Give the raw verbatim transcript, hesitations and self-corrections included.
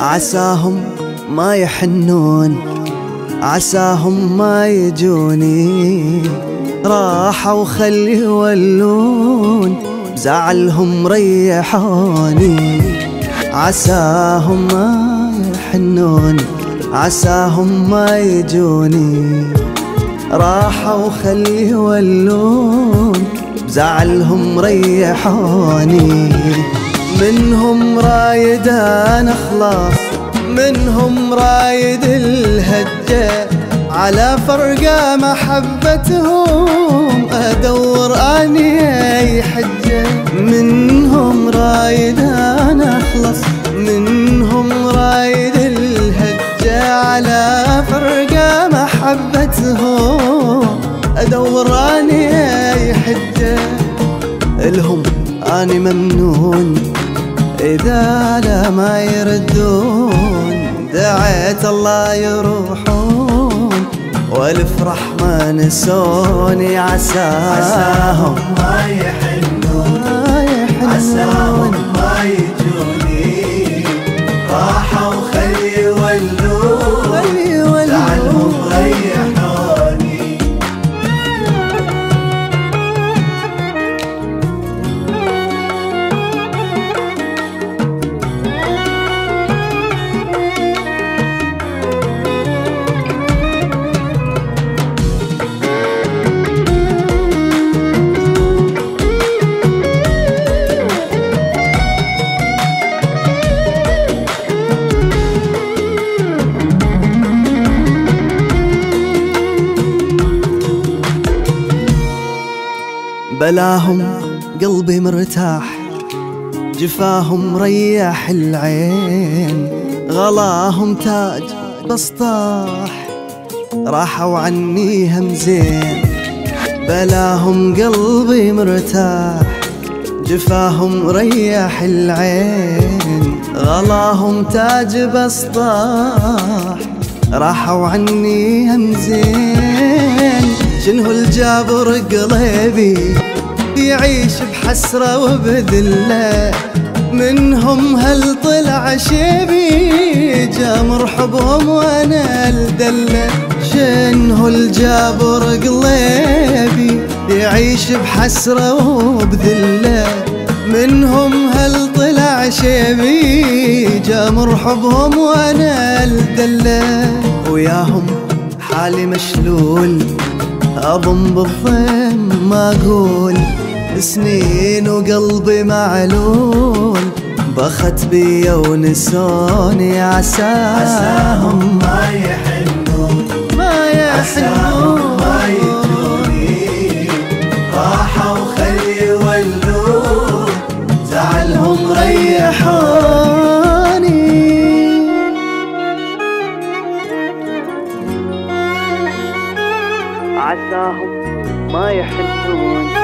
عساهم ما يحنون، عساهم ما يجوني، راحوا خلي يولون، زعلهم ريحوني. عساهم ما يحنون، عساهم ما يجوني، راحوا خلي يولون، زعلهم ريحوني. منهم رايد انا خلاص، منهم رايد الهجة، على فرقة محبتهم ادور اني اي حجة. منهم رايد انا اخلص، منهم رايد الهجة، على فرقة محبتهم ادور اني اي حجة. الهم اني ممنون إذا لا ما يردون، دعيت الله يروحون والفرح ما نسوني. عساهم ما يحنون، عساهم ما يجوني، راحوا خلي يولون، زعلهم ريحوني. بلاهم قلبي مرتاح، جفاهم ريح العين، غلاهم تاج بسطاح، راحوا عني همزين. بلاهم قلبي مرتاح، جفاهم ريح العين، غلاهم تاج بسطاح، راحوا عني همزين. شنو الجابر قلبي يعيش بحسرة وبذلة، منهم هل طلع شيبي جا مرحبهم وانا الدلة. شنو الجابر قلبي يعيش بحسرة وبذلة، منهم هل طلع شيبي جا مرحبهم وانا الدلة. وياهم حالي مشلول أضم بالضم ما أقول، سنين وقلبي معلول، بخت بيا ونسوني. عساهم ما يحنون، ما عساهم ما يجوني، راحوا خلي يولون، زعلهم ريحوني. عساهم ما يحنون،